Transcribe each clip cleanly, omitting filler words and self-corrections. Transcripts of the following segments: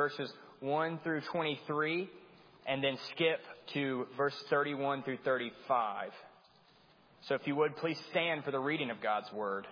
verses 1 through 23 and then skip to verse 31 through 35. So if you would, please stand for the reading of God's Word.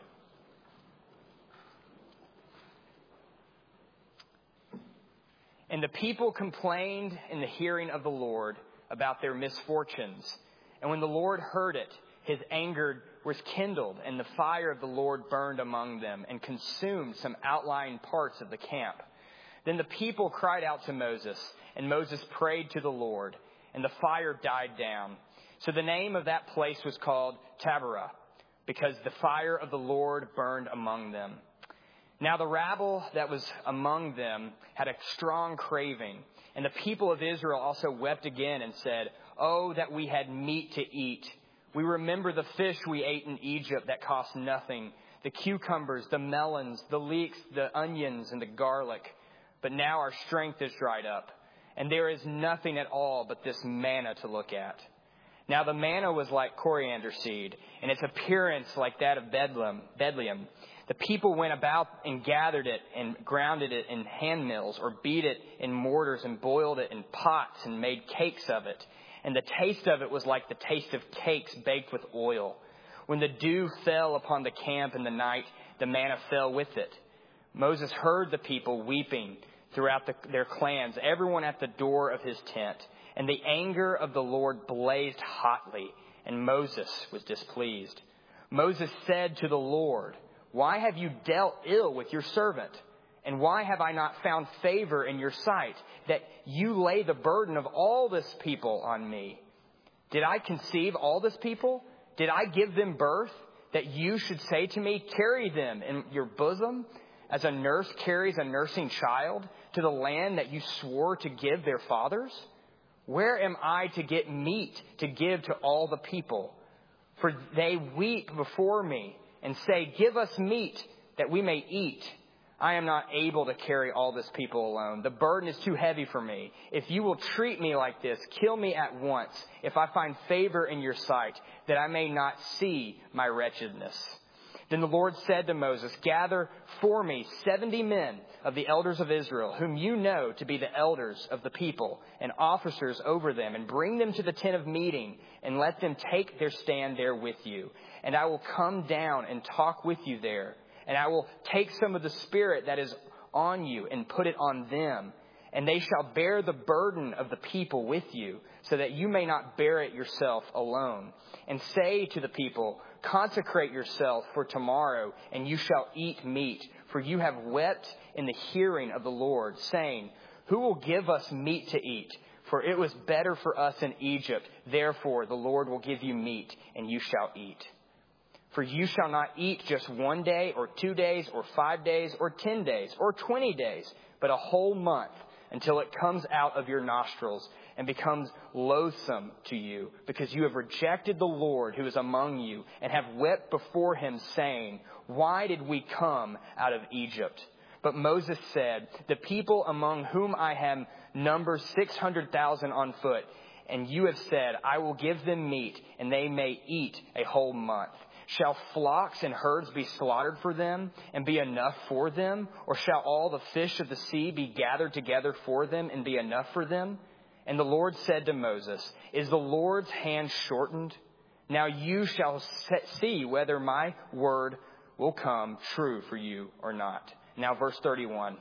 And the people complained in the hearing of the Lord about their misfortunes. And when the Lord heard it, his anger was kindled, and the fire of the Lord burned among them and consumed some outlying parts of the camp. Then the people cried out to Moses, and Moses prayed to the Lord, and the fire died down. So the name of that place was called Taberah, because the fire of the Lord burned among them. Now the rabble that was among them had a strong craving, and the people of Israel also wept again and said, "Oh, that we had meat to eat. We remember the fish we ate in Egypt that cost nothing, the cucumbers, the melons, the leeks, the onions, and the garlic. But now our strength is dried up, and there is nothing at all but this manna to look at." Now the manna was like coriander seed, and its appearance like that of Bedlium. The people went about and gathered it and grounded it in hand mills, or beat it in mortars and boiled it in pots and made cakes of it. And the taste of it was like the taste of cakes baked with oil. When the dew fell upon the camp in the night, the manna fell with it. Moses heard the people weeping throughout their clans, everyone at the door of his tent. And the anger of the Lord blazed hotly, and Moses was displeased. Moses said to the Lord, "Why have you dealt ill with your servant? And why have I not found favor in your sight, that you lay the burden of all this people on me? Did I conceive all this people? Did I give them birth, that you should say to me, 'Carry them in your bosom, as a nurse carries a nursing child, to the land that you swore to give their fathers?' Where am I to get meat to give to all the people? For they weep before me and say, 'Give us meat that we may eat.' I am not able to carry all this people alone. The burden is too heavy for me. If you will treat me like this, kill me at once, if I find favor in your sight, that I may not see my wretchedness." Then the Lord said to Moses, "Gather for me 70 men of the elders of Israel, whom you know to be the elders of the people, and officers over them, and bring them to the tent of meeting, and let them take their stand there with you. And I will come down and talk with you there. And I will take some of the Spirit that is on you and put it on them. And they shall bear the burden of the people with you, so that you may not bear it yourself alone. And say to the people, 'Consecrate yourself for tomorrow, and you shall eat meat. For you have wept in the hearing of the Lord, saying, Who will give us meat to eat? For it was better for us in Egypt. Therefore the Lord will give you meat, and you shall eat. For you shall not eat just 1 day, or 2 days, or 5 days, or 10 days, or 20 days, but a whole month, until it comes out of your nostrils and becomes loathsome to you, because you have rejected the Lord who is among you, and have wept before him, saying, Why did we come out of Egypt?' But Moses said, 'The people among whom I have number 600,000 on foot, and you have said, I will give them meat, and they may eat a whole month. Shall flocks and herds be slaughtered for them, and be enough for them? Or shall all the fish of the sea be gathered together for them, and be enough for them?' And the Lord said to Moses, 'Is the Lord's hand shortened? Now you shall see whether my word will come true for you or not.'" Now verse 31.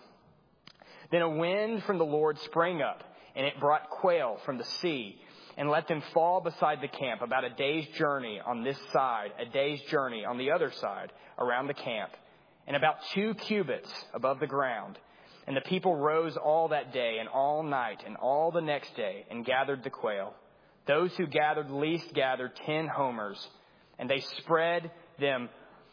"Then a wind from the Lord sprang up, and it brought quail from the sea, and let them fall beside the camp, about a day's journey on this side, a day's journey on the other side, around the camp, and about 2 cubits above the ground. And the people rose all that day and all night and all the next day, and gathered the quail. Those who gathered least gathered 10 homers, and they spread them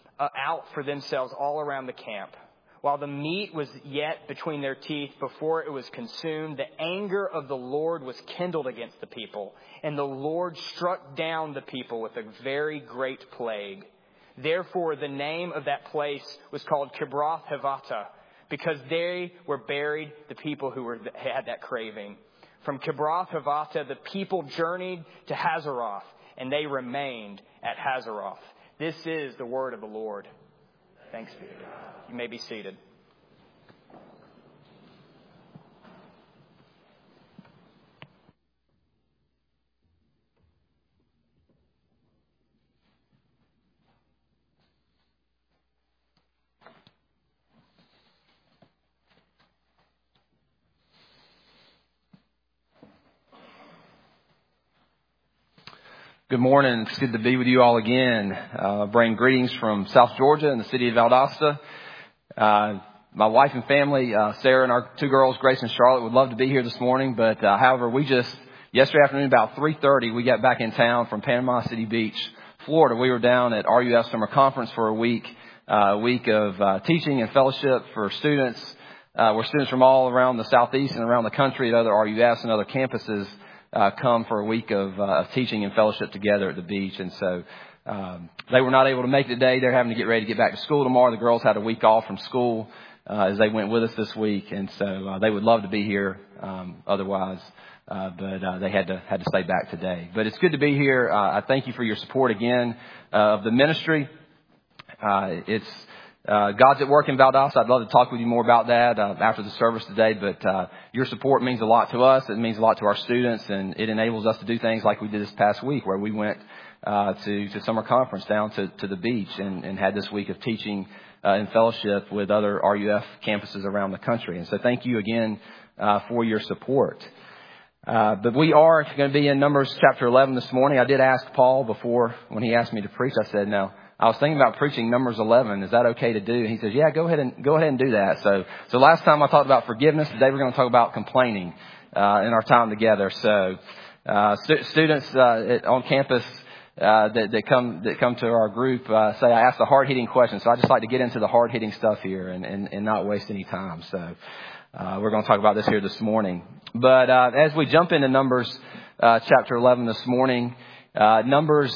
out for themselves all around the camp. While the meat was yet between their teeth before it was consumed, the anger of the Lord was kindled against the people, and the Lord struck down the people with a very great plague. Therefore, the name of that place was called Kibroth Hattaavah, because they were buried, the people who had that craving. From Kibroth Hattaavah, the people journeyed to Hazeroth, and they remained at Hazeroth. This is the word of the Lord. Thanks be to God. You may be seated. Good morning. It's good to be with you all again. Bring greetings from South Georgia and the city of Valdosta. My wife and family, Sarah and our two girls, Grace and Charlotte, would love to be here this morning. But however, yesterday afternoon about 3:30, we got back in town from Panama City Beach, Florida. We were down at RUF Summer Conference for a week of teaching and fellowship for students, where students from all around the Southeast and around the country at other RUFs and other campuses come for a week of teaching and fellowship together at the beach. And so they were not able to make it today. They're having to get ready to get back to school tomorrow. The girls had a week off from school as they went with us this week. And so they would love to be here otherwise, but they had to stay back today. But it's good to be here. I thank you for your support again of the ministry. God's at work in Valdosta. I'd love to talk with you more about that after the service today, but your support means a lot to us. It means a lot to our students, and it enables us to do things like we did this past week, where we went to summer conference down to the beach and had this week of teaching and fellowship with other RUF campuses around the country. And so thank you again for your support. But we are going to be in Numbers chapter 11 this morning. I did ask Paul before, when he asked me to preach, I said, "Now, I was thinking about preaching Numbers 11. Is that okay to do?" And he says, "Yeah, go ahead and do that." So last time I talked about forgiveness. Today we're going to talk about complaining in our time together. So students on campus that come to our group say I ask the hard hitting questions. So I just like to get into the hard hitting stuff here and not waste any time. So we're going to talk about this here this morning. But as we jump into Numbers chapter 11 this morning, Numbers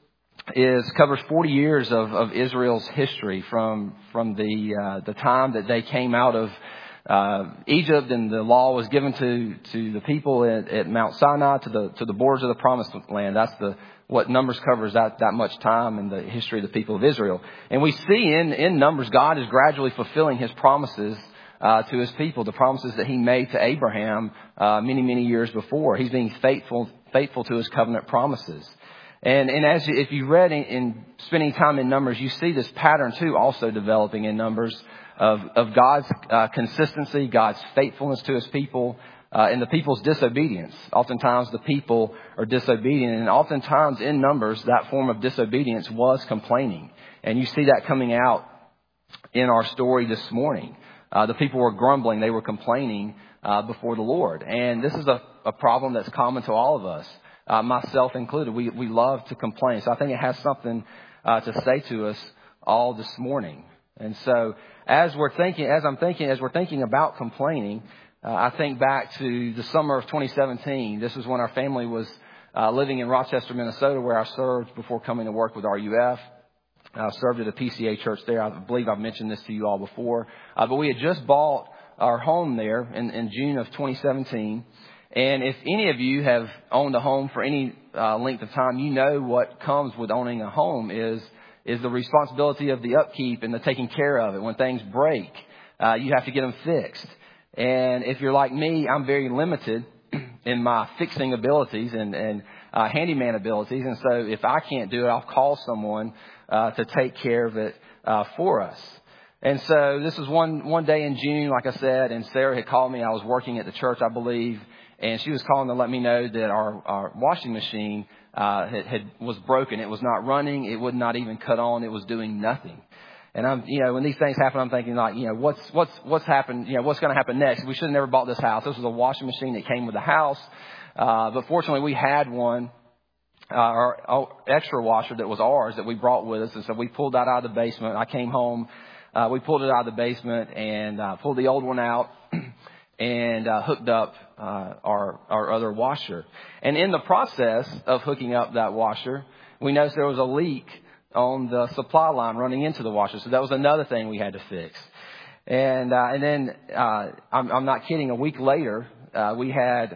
covers 40 years of Israel's history from the time that they came out of Egypt and the law was given to the people at Mount Sinai to the borders of the Promised Land. That's what Numbers covers that much time in the history of the people of Israel. And we see in Numbers, God is gradually fulfilling His promises to His people, the promises that He made to Abraham many years before. He's being faithful to His covenant promises. And if you read in spending time in Numbers, you see this pattern too also developing in Numbers of God's consistency, God's faithfulness to His people, and the people's disobedience. Oftentimes the people are disobedient, and oftentimes in Numbers that form of disobedience was complaining. And you see that coming out in our story this morning. The people were grumbling, they were complaining before the Lord. And this is a problem that's common to all of us. Myself included, we love to complain. So I think it has something to say to us all this morning. And so as we're thinking about complaining, I think back to the summer of 2017. This is when our family was living in Rochester, Minnesota, where I served before coming to work with RUF. I served at a PCA church there. I believe I've mentioned this to you all before. But we had just bought our home there in June of 2017. And if any of you have owned a home for any length of time, you know what comes with owning a home is the responsibility of the upkeep and the taking care of it. When things break, you have to get them fixed. And if you're like me, I'm very limited in my fixing abilities and handyman abilities. And so if I can't do it, I'll call someone to take care of it for us. And so this was one day in June, like I said, and Sarah had called me. I was working at the church, I believe. And she was calling to let me know that our washing machine was broken. It was not running. It would not even cut on. It was doing nothing. And when these things happen, I'm thinking like, what's happened? What's going to happen next? We should have never bought this house. This was a washing machine that came with the house. But fortunately, we had one, our extra washer that was ours that we brought with us. And so we pulled that out of the basement. I came home. We pulled it out of the basement and pulled the old one out. And hooked up our other washer. And in the process of hooking up that washer, we noticed there was a leak on the supply line running into the washer. So that was another thing we had to fix. And then I'm not kidding. A week later, we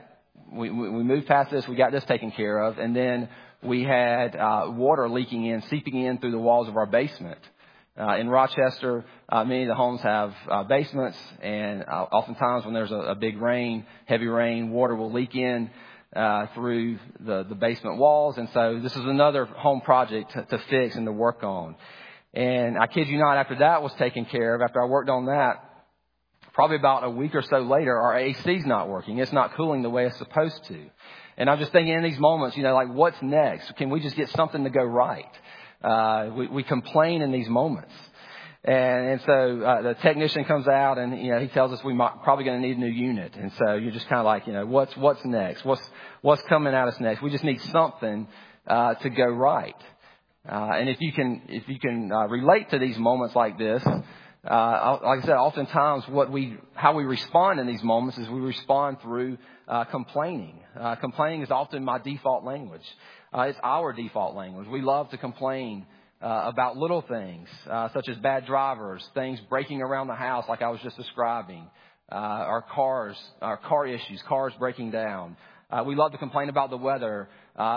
moved past this. We got this taken care of, and then we had water seeping in through the walls of our basement. In Rochester, many of the homes have basements, and oftentimes when there's a big rain, heavy rain, water will leak in through the basement walls. And so this is another home project to fix and to work on. And I kid you not, after that was taken care of, after I worked on that, probably about a week or so later, our AC's not working. It's not cooling the way it's supposed to. And I'm just thinking in these moments, like, what's next? Can we just get something to go right? We complain in these moments. And so the technician comes out and, he tells us probably going to need a new unit. And so you're just kind of like, what's next? What's coming at us next? We just need something to go right. And if you can relate to these moments like this, like I said, oftentimes how we respond in these moments is we respond through complaining. Complaining is often my default language. It's our default language. We love to complain about little things, such as bad drivers, things breaking around the house like I was just describing, our car issues, cars breaking down. We love to complain about the weather.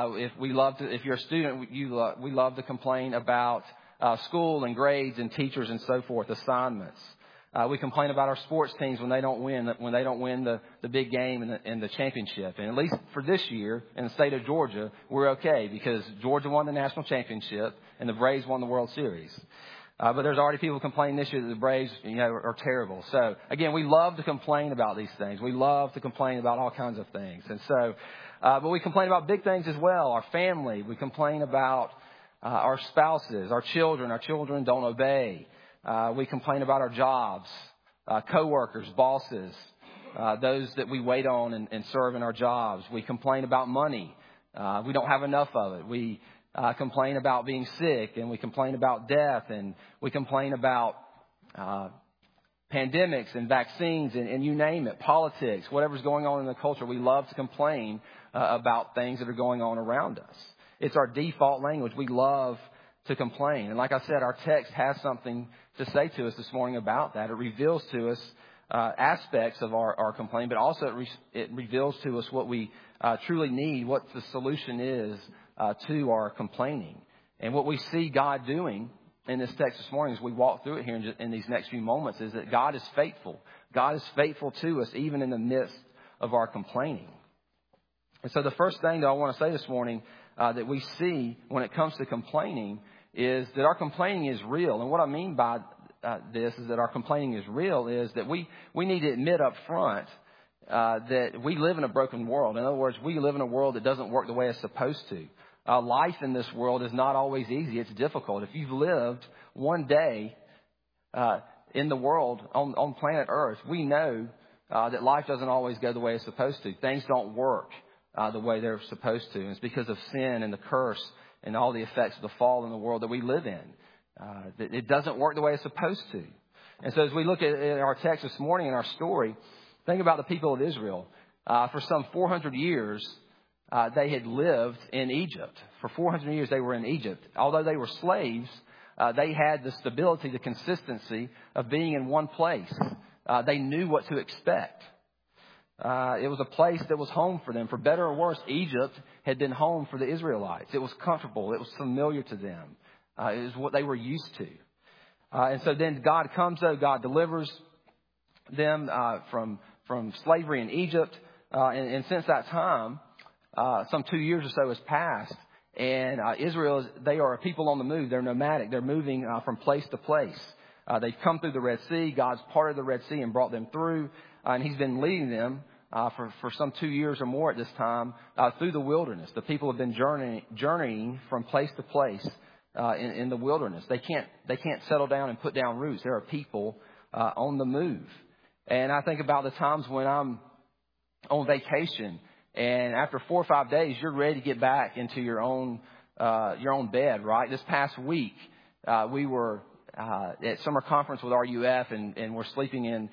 If you're a student, we love to complain about school and grades and teachers and so forth, assignments. We complain about our sports teams when they don't win the big game and the championship. And at least for this year in the state of Georgia, we're okay because Georgia won the national championship and the Braves won the World Series. But there's already people complaining this year that the Braves, are terrible. So again, we love to complain about these things. We love to complain about all kinds of things. And so, but we complain about big things as well. Our family. We complain about our spouses, our children. Our children don't obey. We complain about our jobs, coworkers, bosses, those that we wait on and serve in our jobs. We complain about money. We don't have enough of it. We complain about being sick, and we complain about death, and we complain about pandemics and vaccines and you name it, politics, whatever's going on in the culture. We love to complain about things that are going on around us. It's our default language. We love to complain. And like I said, our text has something to say to us this morning about that. It reveals to us aspects of our complaint, but also it reveals to us what we truly need, what the solution is to our complaining. And what we see God doing in this text this morning as we walk through it here in these next few moments is that God is faithful. God is faithful to us even in the midst of our complaining. And so the first thing that I want to say this morning that we see when it comes to complaining is that our complaining is real. And what I mean by this is that our complaining is real is that we need to admit up front that we live in a broken world. In other words, we live in a world that doesn't work the way it's supposed to. Life in this world is not always easy. It's difficult. If you've lived one day in the world on planet Earth, we know that life doesn't always go the way it's supposed to. Things don't work the way they're supposed to. And it's because of sin and the curse and all the effects of the fall in the world that we live in. It doesn't work the way it's supposed to. And so as we look at our text this morning in our story, think about the people of Israel. For some 400 years, they had lived in Egypt. For 400 years, they were in Egypt. Although they were slaves, they had the stability, the consistency of being in one place. They knew what to expect. It was a place that was home for them. For better or worse, Egypt had been home for the Israelites. It was comfortable. It was familiar to them. It was what they were used to. And so then God comes, God delivers them from slavery in Egypt. And since that time, some 2 years or so has passed. And Israel, they are a people on the move. They're nomadic. They're moving from place to place. They've come through the Red Sea. God's parted the Red Sea and brought them through. And He's been leading them for some 2 years or more at this time through the wilderness. The people have been journeying from place to place in the wilderness. They can't settle down and put down roots. There are people on the move. And I think about the times when I'm on vacation, and after 4 or 5 days, you're ready to get back into your own bed, right? This past week, we were at summer conference with RUF, and we're sleeping in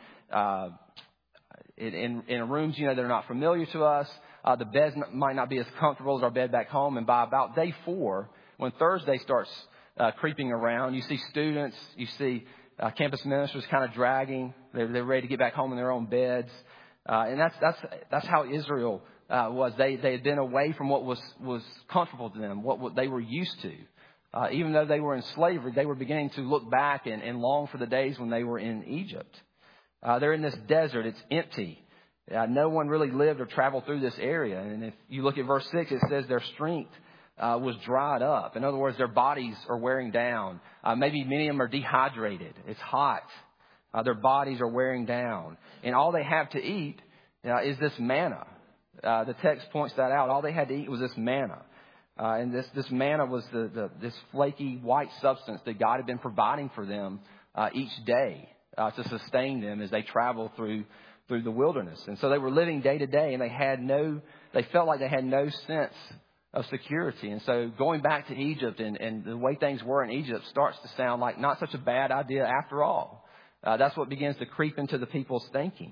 rooms, that are not familiar to us. The beds might not be as comfortable as our bed back home. And by about day 4, when Thursday starts creeping around, you see students, you see campus ministers kind of dragging. They're ready to get back home in their own beds. And that's how Israel was. They had been away from what was comfortable to them, what they were used to. Even though they were in slavery, they were beginning to look back and long for the days when they were in Egypt. They're in this desert. It's empty. No one really lived or traveled through this area. And if you look at verse 6, it says their strength was dried up. In other words, their bodies are wearing down. Maybe many of them are dehydrated. It's hot. Their bodies are wearing down. And all they have to eat is this manna. The text points that out. All they had to eat was this manna. And this manna was this flaky white substance that God had been providing for them each day to sustain them as they traveled through the wilderness. And so they were living day to day, and they felt like they had no sense of security. And so going back to Egypt and the way things were in Egypt starts to sound like not such a bad idea after all. That's what begins to creep into the people's thinking.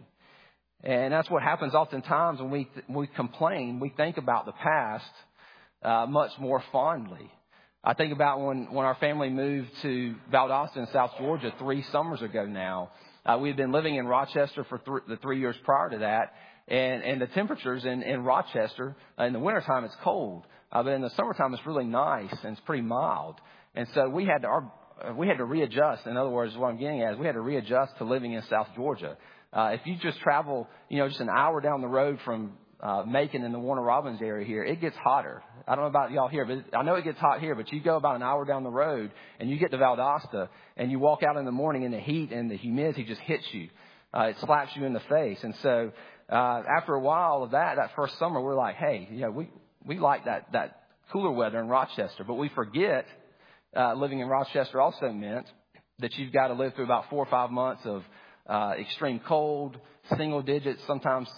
And that's what happens oftentimes when we complain. We think about the past much more fondly. I think about when our family moved to Valdosta in South Georgia 3 summers ago now. We had been living in Rochester for the 3 years prior to that. And the temperatures in Rochester, in the wintertime it's cold. But in the summertime it's really nice and it's pretty mild. And so we had to readjust. In other words, what I'm getting at is we had to readjust to living in South Georgia. If you just travel, just an hour down the road from Macon in the Warner Robins area here, it gets hotter. I don't know about y'all here, but I know it gets hot here, but you go about an hour down the road and you get to Valdosta and you walk out in the morning and the heat and the humidity just hits you. It slaps you in the face. And so after a while of that first summer, we're like, hey, we like that cooler weather in Rochester, but we forget living in Rochester also meant that you've got to live through about 4 or 5 months of extreme cold, single digits, sometimes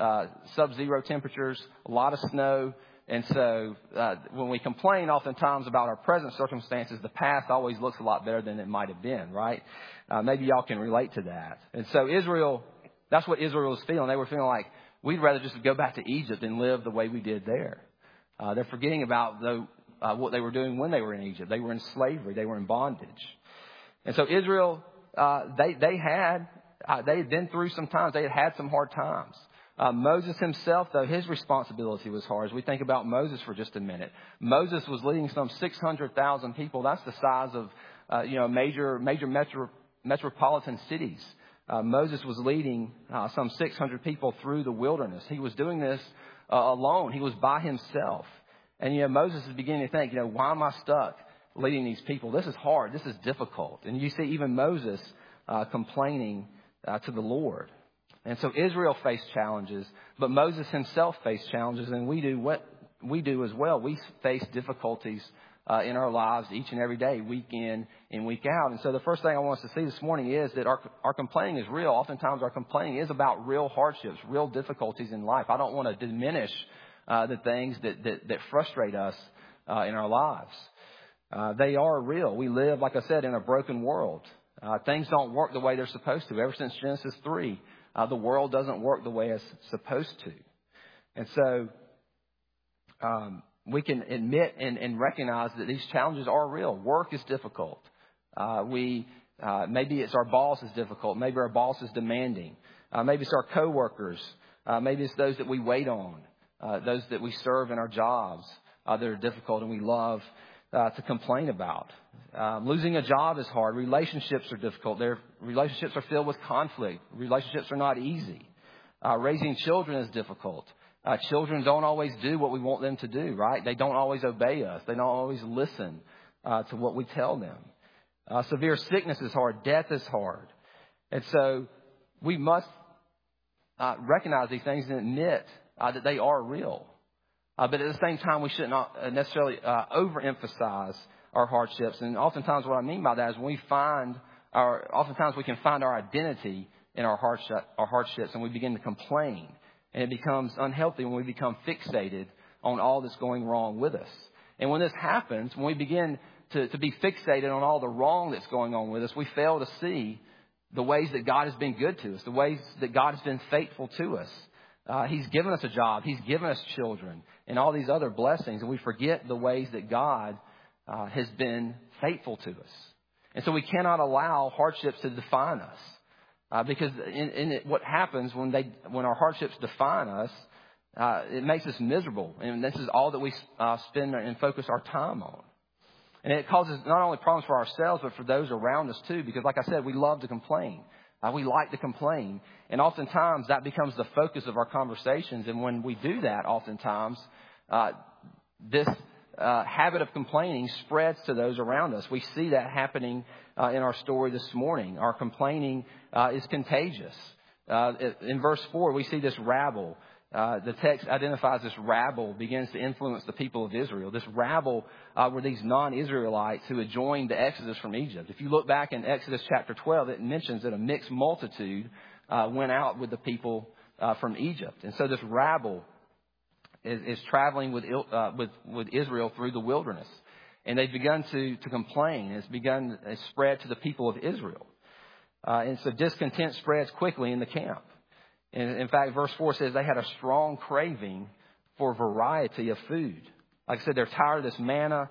sub-zero temperatures, a lot of snow. And so when we complain oftentimes about our present circumstances, the past always looks a lot better than it might have been, right? Maybe y'all can relate to that. And so Israel, that's what Israel was feeling. They were feeling like, we'd rather just go back to Egypt and live the way we did there. They're forgetting about what they were doing when they were in Egypt. They were in slavery. They were in bondage. And so Israel, they had been through some times. They had some hard times. Moses himself, though, his responsibility was hard. As we think about Moses for just a minute, Moses was leading some 600,000 people. That's the size of, major metropolitan cities. Moses was leading some 600 people through the wilderness. He was doing this alone. He was by himself. And, Moses is beginning to think, why am I stuck leading these people? This is hard. This is difficult. And you see even Moses complaining to the Lord. And so Israel faced challenges, but Moses himself faced challenges, and we do as well. We face difficulties in our lives each and every day, week in and week out. And so the first thing I want us to see this morning is that our complaining is real. Oftentimes our complaining is about real hardships, real difficulties in life. I don't want to diminish the things that frustrate us in our lives. They are real. We live, like I said, in a broken world. Things don't work the way they're supposed to. Ever since Genesis 3, the world doesn't work the way it's supposed to. And so we can admit and recognize that these challenges are real. Work is difficult. Maybe it's our boss is difficult. Maybe our boss is demanding. Maybe it's our coworkers. Maybe it's those that we wait on, those that we serve in our jobs that are difficult and we love to complain about. Losing a job is hard. Relationships are difficult. Relationships are filled with conflict. Relationships are not easy. Raising children is difficult. Children don't always do what we want them to do, right? They don't always obey us. They don't always listen to what we tell them. Severe sickness is hard. Death is hard. And so we must recognize these things and admit that they are real. But at the same time, we should not necessarily overemphasize our hardships. And oftentimes what I mean by that is oftentimes we can find our identity in our hardships, and we begin to complain. And it becomes unhealthy when we become fixated on all that's going wrong with us. And when this happens, when we begin to be fixated on all the wrong that's going on with us, we fail to see the ways that God has been good to us, the ways that God has been faithful to us. He's given us a job. He's given us children and all these other blessings. And we forget the ways that God has been faithful to us. And so we cannot allow hardships to define us. Because what happens when our hardships define us, it makes us miserable. And this is all that we spend and focus our time on. And it causes not only problems for ourselves, but for those around us too. Because like I said, we love to complain. We like to complain. And oftentimes that becomes the focus of our conversations. And when we do that, oftentimes, this habit of complaining spreads to those around us. We see that happening in our story this morning. Our complaining is contagious. In verse 4, we see this rabble. The text identifies this rabble begins to influence the people of Israel. This rabble were these non-Israelites who had joined the Exodus from Egypt. If you look back in Exodus chapter 12, it mentions that a mixed multitude went out with the people from Egypt. And so this rabble is traveling with Israel through the wilderness. And they've begun to complain. It's spread to the people of Israel. And so discontent spreads quickly in the camp. And in fact, verse 4 says they had a strong craving for variety of food. Like I said, they're tired of this manna.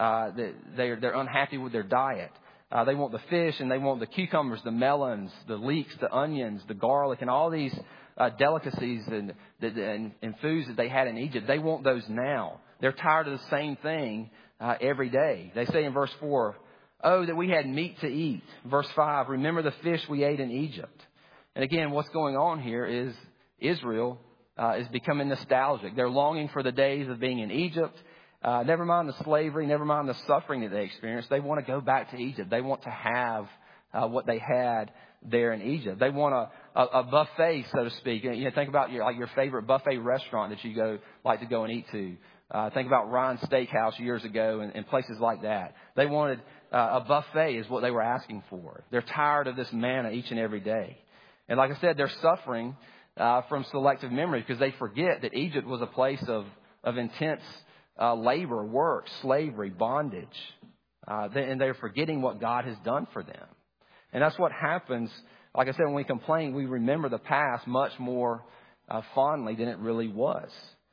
They're unhappy with their diet. They want the fish and they want the cucumbers, the melons, the leeks, the onions, the garlic, and all these delicacies and foods that they had in Egypt. They want those now. They're tired of the same thing every day. They say in verse 4, "Oh, that we had meat to eat." Verse 5, "Remember the fish we ate in Egypt." And again, what's going on here is Israel is becoming nostalgic. They're longing for the days of being in Egypt. Never mind the slavery, never mind the suffering that they experienced. They want to go back to Egypt. They want to have what they had there in Egypt. They want a buffet, so to speak. You know, think about your favorite buffet restaurant that you like to go and eat to. Think about Ryan's Steakhouse years ago and places like that. They wanted a buffet is what they were asking for. They're tired of this manna each and every day. And like I said, they're suffering from selective memory because they forget that Egypt was a place of intense labor, work, slavery, bondage. And they're forgetting what God has done for them. And that's what happens. Like I said, when we complain, we remember the past much more fondly than it really was.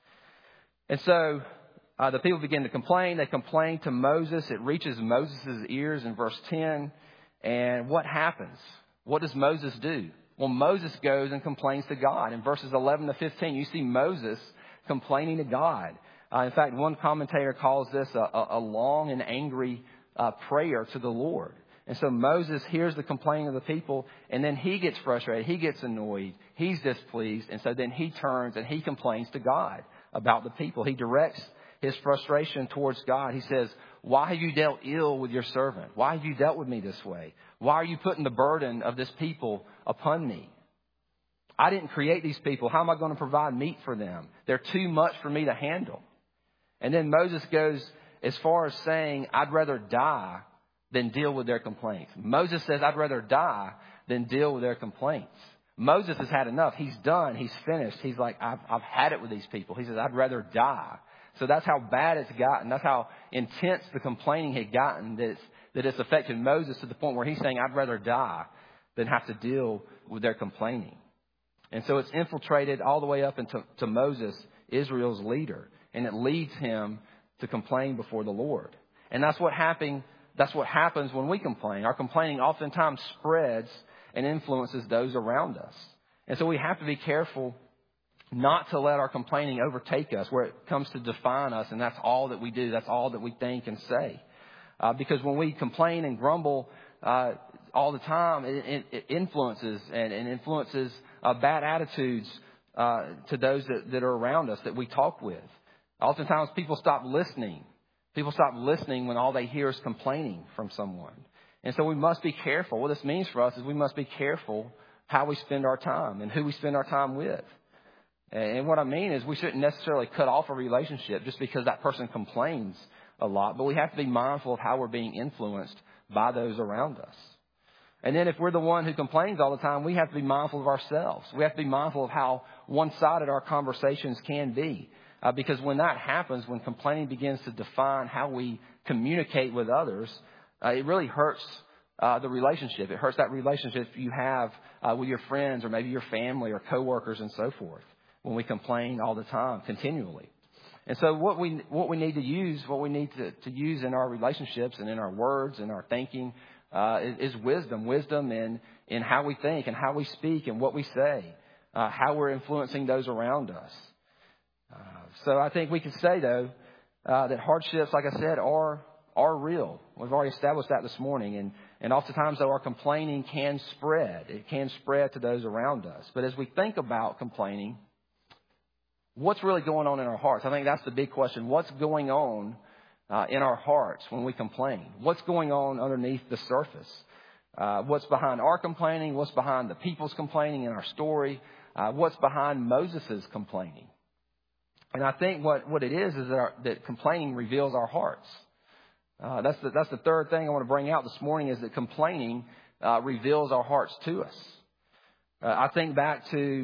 And so the people begin to complain. They complain to Moses. It reaches Moses' ears in verse 10. And what happens? What does Moses do? Well, Moses goes and complains to God. In verses 11 to 15, you see Moses complaining to God. In fact, one commentator calls this a long and angry prayer to the Lord. And so Moses hears the complaining of the people, and then he gets frustrated. He gets annoyed. He's displeased. And so then he turns and he complains to God about the people. He directs his frustration towards God. He says, "Why have you dealt ill with your servant? Why have you dealt with me this way? Why are you putting the burden of this people upon me? I didn't create these people. How am I going to provide meat for them? They're too much for me to handle." And then Moses goes as far as saying, "I'd rather die than deal with their complaints." Moses says, "I'd rather die than deal with their complaints." Moses has had enough. He's done. He's finished. He's like, I've had it with these people. He says, "I'd rather die." So that's how bad it's gotten. That's how intense the complaining had gotten that it's affected Moses to the point where he's saying, "I'd rather die than have to deal with their complaining." And so it's infiltrated all the way up into Moses, Israel's leader. And it leads him to complain before the Lord. And that's what happens when we complain. Our complaining oftentimes spreads and influences those around us. And so we have to be careful not to let our complaining overtake us where it comes to define us. And that's all that we do. That's all that we think and say. Because when we complain and grumble all the time, it influences and influences bad attitudes to those that are around us that we talk with. Oftentimes people stop listening. People stop listening when all they hear is complaining from someone. And so we must be careful. What this means for us is we must be careful how we spend our time and who we spend our time with. And what I mean is we shouldn't necessarily cut off a relationship just because that person complains a lot. But we have to be mindful of how we're being influenced by those around us. And then if we're the one who complains all the time, we have to be mindful of ourselves. We have to be mindful of how one-sided our conversations can be. Because when that happens, when complaining begins to define how we communicate with others, it really hurts the relationship. It hurts that relationship you have with your friends or maybe your family or coworkers and so forth when we complain all the time, continually. And so what we need to use in our relationships and in our words and our thinking is wisdom. Wisdom in how we think and how we speak and what we say, how we're influencing those around us. So I think we can say, though, that hardships, like I said, are real. We've already established that this morning. And oftentimes, though, our complaining can spread. It can spread to those around us. But as we think about complaining, what's really going on in our hearts? I think that's the big question. What's going on in our hearts when we complain? What's going on underneath the surface? What's behind our complaining? What's behind the people's complaining in our story? What's behind Moses' complaining? And I think what it is that complaining reveals our hearts. That's the third thing I want to bring out this morning, is that complaining reveals our hearts to us. I think back to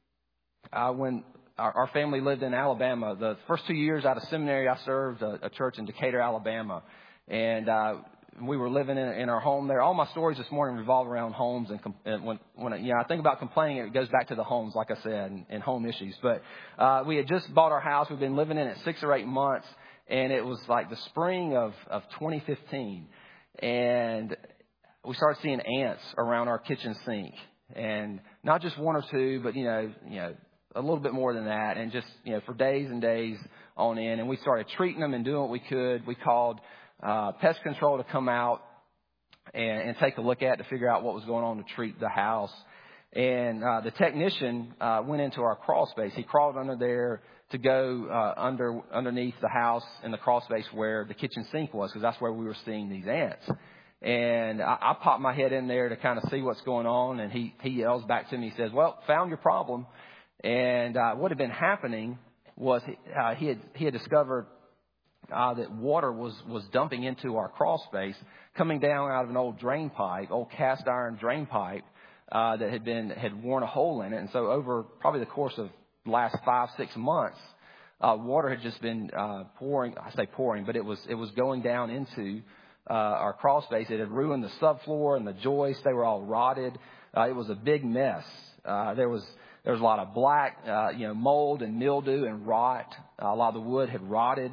when our family lived in Alabama. The first 2 years out of seminary, I served a church in Decatur, Alabama. And we were living in our home there. All my stories this morning revolve around homes. And when I think about complaining, it goes back to the homes, like I said, and home issues. But we had just bought our house. We've been living in it 6 or 8 months. And it was like the spring of 2015. And we started seeing ants around our kitchen sink. And not just one or two, but, a little bit more than that. And just, for days and days on end. And we started treating them and doing what we could. We called pest control to come out and take a look at to figure out what was going on to treat the house. And the technician went into our crawl space. He crawled under there to go underneath the house in the crawl space where the kitchen sink was, because that's where we were seeing these ants. And I popped my head in there to kind of see what's going on. And he yells back to me. He says, "Well, found your problem." And what had been happening was he had discovered that water was dumping into our crawl space, coming down out of an old drain pipe, old cast iron drain pipe that had worn a hole in it. And so over probably the course of the last 5-6 months, water had just been pouring. I say pouring, but it was going down into our crawl space. It had ruined the subfloor and the joists. They were all rotted. It was a big mess. There was a lot of black, mold and mildew and rot. A lot of the wood had rotted.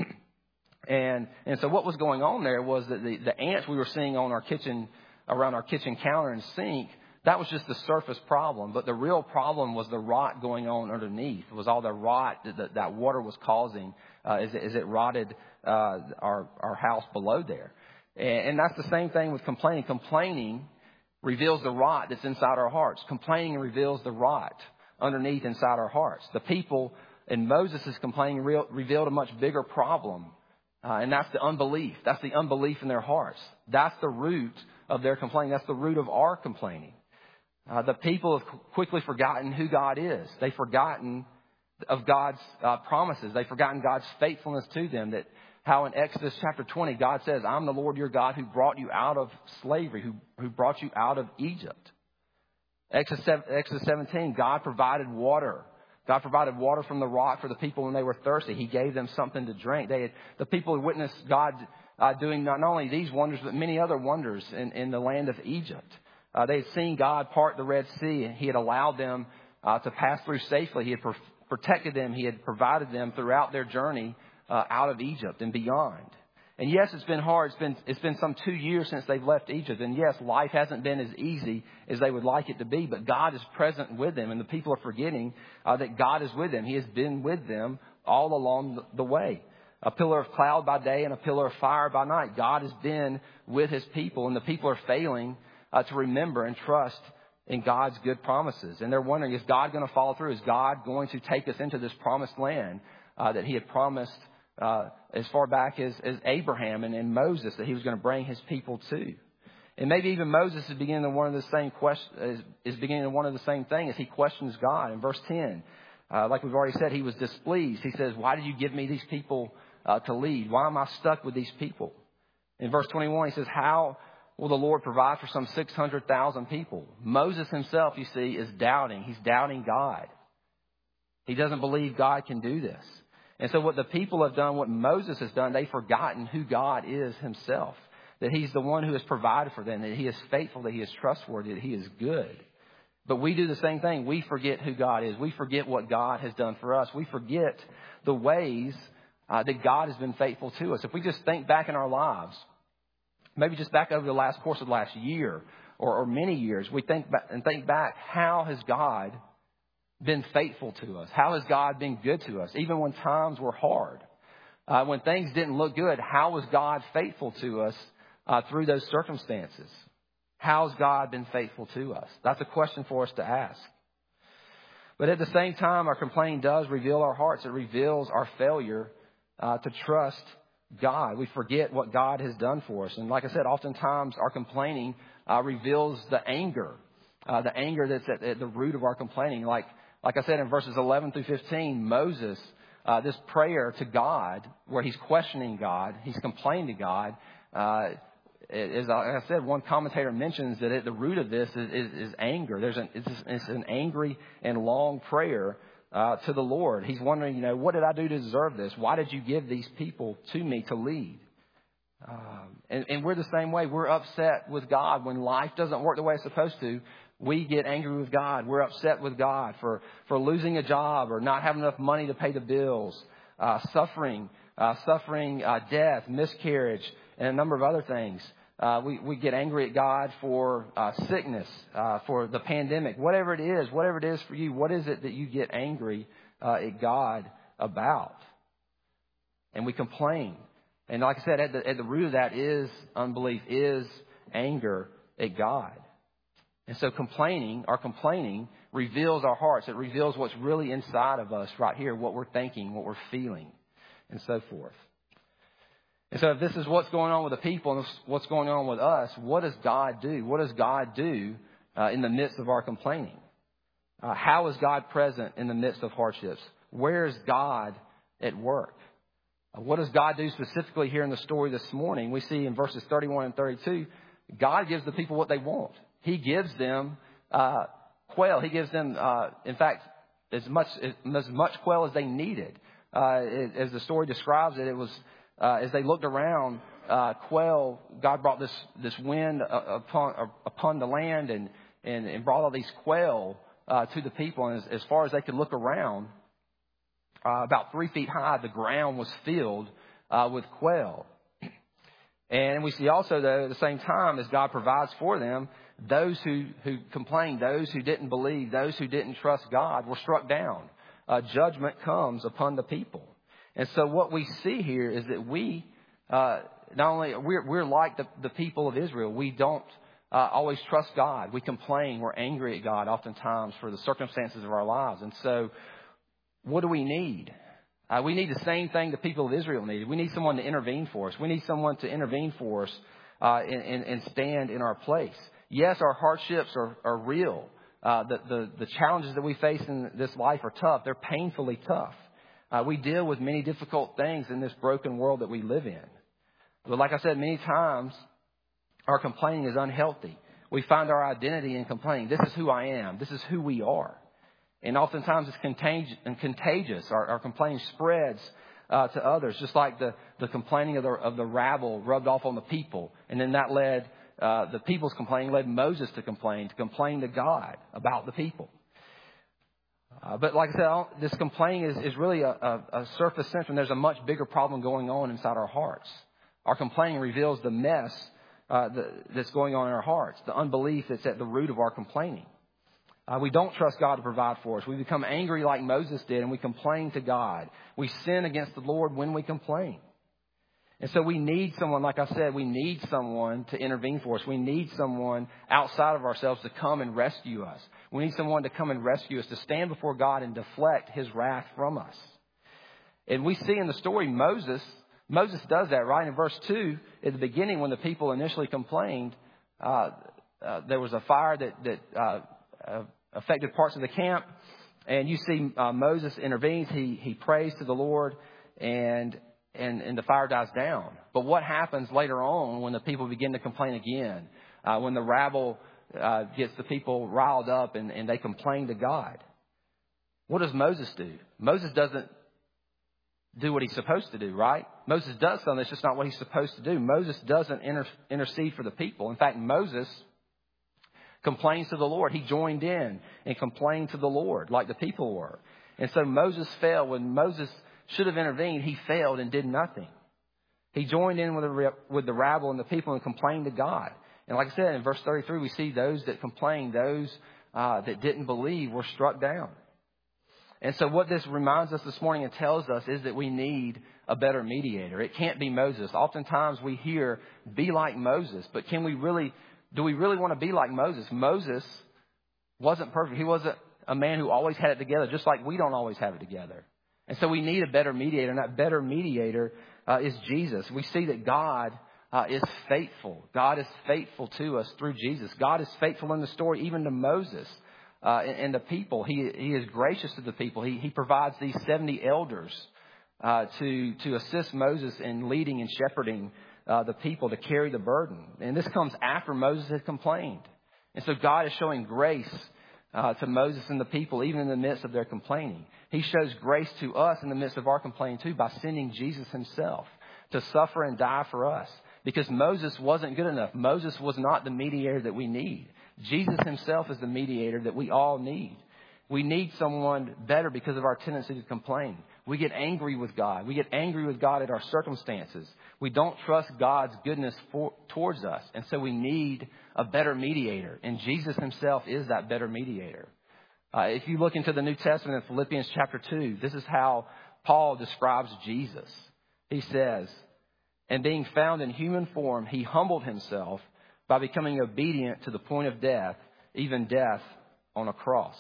And so what was going on there was that the ants we were seeing on our kitchen, around our kitchen counter and sink, that was just the surface problem. But the real problem was the rot going on underneath. It was all the rot that water was causing as it rotted our house below there. And that's the same thing with complaining. Complaining reveals the rot that's inside our hearts. Complaining reveals the rot underneath inside our hearts. The people in Moses' complaining revealed a much bigger problem. And that's the unbelief. That's the unbelief in their hearts. That's the root of their complaining. That's the root of our complaining. The people have quickly forgotten who God is. They've forgotten of God's promises. They've forgotten God's faithfulness to them. That how in Exodus chapter 20, God says, "I'm the Lord your God who brought you out of slavery, who brought you out of Egypt." Exodus 17, God provided water. God provided water from the rock for the people when they were thirsty. He gave them something to drink. The people had witnessed God doing not only these wonders, but many other wonders in the land of Egypt. They had seen God part the Red Sea. He had allowed them to pass through safely. He had protected them. He had provided them throughout their journey out of Egypt and beyond. And yes, it's been hard. It's been some 2 years since they've left Egypt. And yes, life hasn't been as easy as they would like it to be. But God is present with them. And the people are forgetting that God is with them. He has been with them all along the way. A pillar of cloud by day and a pillar of fire by night. God has been with his people. And the people are failing to remember and trust in God's good promises. And they're wondering, is God going to follow through? Is God going to take us into this promised land that he had promised as far back as Abraham and Moses, that he was going to bring his people to? And maybe even Moses is beginning to wonder the same thing as he questions God. In verse 10, like we've already said, he was displeased. He says, "Why did you give me these people to lead? Why am I stuck with these people?" In verse 21, he says, "How will the Lord provide for some 600,000 people?" Moses himself, you see, is doubting. He's doubting God. He doesn't believe God can do this. And so what the people have done, what Moses has done, they've forgotten who God is himself. That he's the one who has provided for them, that he is faithful, that he is trustworthy, that he is good. But we do the same thing. We forget who God is. We forget what God has done for us. We forget the ways that God has been faithful to us. If we just think back in our lives, maybe just back over the course of the last year or many years, we think back, how has God been faithful to us? How has God been good to us? Even when times were hard, when things didn't look good, how was God faithful to us through those circumstances? How has God been faithful to us? That's a question for us to ask. But at the same time, our complaining does reveal our hearts. It reveals our failure to trust God. We forget what God has done for us. And like I said, oftentimes our complaining reveals the anger that's at the root of our complaining. Like I said in verses 11 through 15, Moses, this prayer to God where he's questioning God, he's complaining to God. As I said, one commentator mentions that at the root of this is anger. It's an angry and long prayer to the Lord. He's wondering, what did I do to deserve this? Why did you give these people to me to lead? And we're the same way. We're upset with God when life doesn't work the way it's supposed to. We get angry with God. We're upset with God for losing a job or not having enough money to pay the bills, suffering, death, miscarriage, and a number of other things. We get angry at God for sickness, for the pandemic, whatever it is for you. What is it that you get angry at God about? And we complain. And like I said, at the root of that is unbelief, is anger at God. And so our complaining reveals our hearts. It reveals what's really inside of us right here, what we're thinking, what we're feeling, and so forth. And so if this is what's going on with the people and what's going on with us, what does God do? What does God do in the midst of our complaining? How is God present in the midst of hardships? Where is God at work? What does God do specifically here in the story this morning? We see in verses 31 and 32, God gives the people what they want. He gives them quail. He gives them, in fact, as much quail as they needed. As the story describes it, it was as they looked around, quail. God brought this wind upon the land and brought all these quail to the people. And as far as they could look around, about 3 feet high, the ground was filled with quail. And we see also, though, at the same time, as God provides for them, those who complained, those who didn't believe, those who didn't trust God were struck down. Judgment comes upon the people. And so what we see here is that we, not only, we're like the people of Israel. We don't always trust God. We complain. We're angry at God oftentimes for the circumstances of our lives. And so what do we need? We need the same thing the people of Israel needed. We need someone to intervene for us. We need someone to intervene for us and stand in our place. Yes, our hardships are real. The challenges that we face in this life are tough. They're painfully tough. We deal with many difficult things in this broken world that we live in. But like I said, many times our complaining is unhealthy. We find our identity in complaining. This is who I am. This is who we are. And oftentimes it's contagious. Our complaining spreads to others, just like the complaining of the rabble rubbed off on the people. And then that led, the people's complaining led Moses to complain to God about the people. But like I said, this complaining is really a surface symptom. There's a much bigger problem going on inside our hearts. Our complaining reveals the mess that's going on in our hearts, the unbelief that's at the root of our complaining. We don't trust God to provide for us. We become angry like Moses did, and we complain to God. We sin against the Lord when we complain. And so we need someone, like I said, we need someone to intervene for us. We need someone outside of ourselves to come and rescue us. We need someone to come and rescue us, to stand before God and deflect His wrath from us. And we see in the story Moses does that, right? In verse 2, at the beginning, when the people initially complained, there was a fire that affected parts of the camp. And you see Moses intervenes. He prays to the Lord, and the fire dies down. But what happens later on when the people begin to complain again? When the rabble gets the people riled up and they complain to God. What does Moses do? Moses doesn't do what he's supposed to do, right? Moses does something that's just not what he's supposed to do. Moses doesn't intercede for the people. In fact, Moses complains to the Lord. He joined in and complained to the Lord like the people were. And so Moses failed. When Moses should have intervened, he failed and did nothing. He joined in with the rabble and the people and complained to God. And like I said, in verse 33, we see those that complained, those that didn't believe were struck down. And so what this reminds us this morning and tells us is that we need a better mediator. It can't be Moses. Oftentimes we hear, be like Moses. But do we really want to be like Moses? Moses wasn't perfect. He wasn't a man who always had it together, just like we don't always have it together. And so we need a better mediator, and that better mediator is Jesus. We see that God is faithful. God is faithful to us through Jesus. God is faithful in the story, even to Moses and the people. He is gracious to the people. He provides these 70 elders to assist Moses in leading and shepherding the people to carry the burden. And this comes after Moses had complained. And so God is showing grace to Moses and the people, even in the midst of their complaining. He shows grace to us in the midst of our complaining too, by sending Jesus himself to suffer and die for us. Because Moses wasn't good enough. Moses was not the mediator that we need. Jesus himself is the mediator that we all need. We need someone better because of our tendency to complain. We get angry with God. We get angry with God at our circumstances. We don't trust God's goodness towards us. And so we need a better mediator. And Jesus himself is that better mediator. If you look into the New Testament in Philippians chapter 2, this is how Paul describes Jesus. He says, "And being found in human form, he humbled himself by becoming obedient to the point of death, even death on a cross."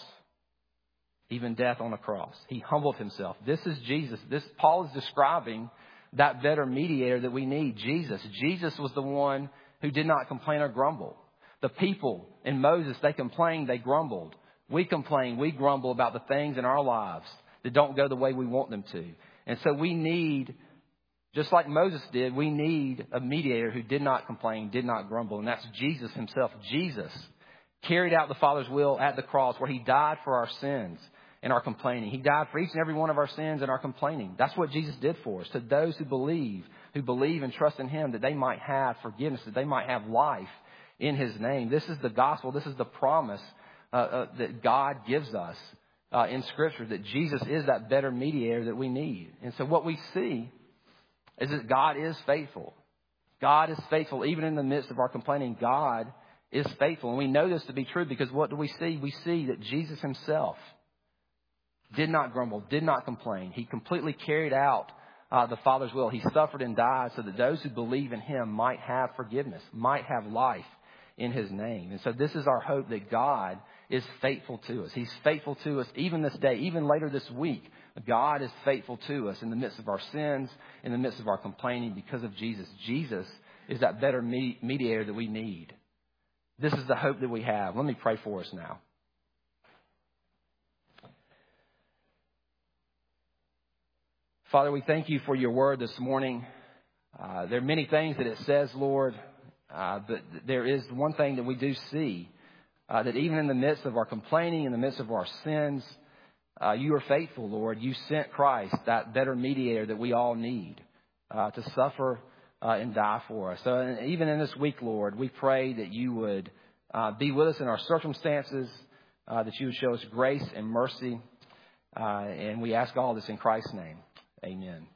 Even death on a cross. He humbled himself. This is Jesus. Paul is describing that better mediator that we need, Jesus. Jesus was the one who did not complain or grumble. The people in Moses, they complained, they grumbled. We complain, we grumble about the things in our lives that don't go the way we want them to. And so we need, just like Moses did, we need a mediator who did not complain, did not grumble. And that's Jesus himself. Jesus carried out the Father's will at the cross, where he died for our sins and our complaining. He died for each and every one of our sins and our complaining. That's what Jesus did for us. To those who believe and trust in him, that they might have forgiveness, that they might have life in his name. This is the gospel. This is the promise that God gives us in Scripture, that Jesus is that better mediator that we need. And so what we see is that God is faithful. God is faithful even in the midst of our complaining. God is faithful. And we know this to be true because what do we see? We see that Jesus himself did not grumble, did not complain. He completely carried out the Father's will. He suffered and died so that those who believe in him might have forgiveness, might have life in his name. And so this is our hope, that God is faithful to us. He's faithful to us even this day, even later this week. God is faithful to us in the midst of our sins, in the midst of our complaining, because of Jesus. Jesus is that better mediator that we need. This is the hope that we have. Let me pray for us now. Father, we thank you for your word this morning. There are many things that it says, Lord, but there is one thing that we do see, that even in the midst of our complaining, in the midst of our sins, you are faithful, Lord. You sent Christ, that better mediator that we all need, to suffer and die for us. So even in this week, Lord, we pray that you would be with us in our circumstances, that you would show us grace and mercy. And we ask all this in Christ's name. Amen.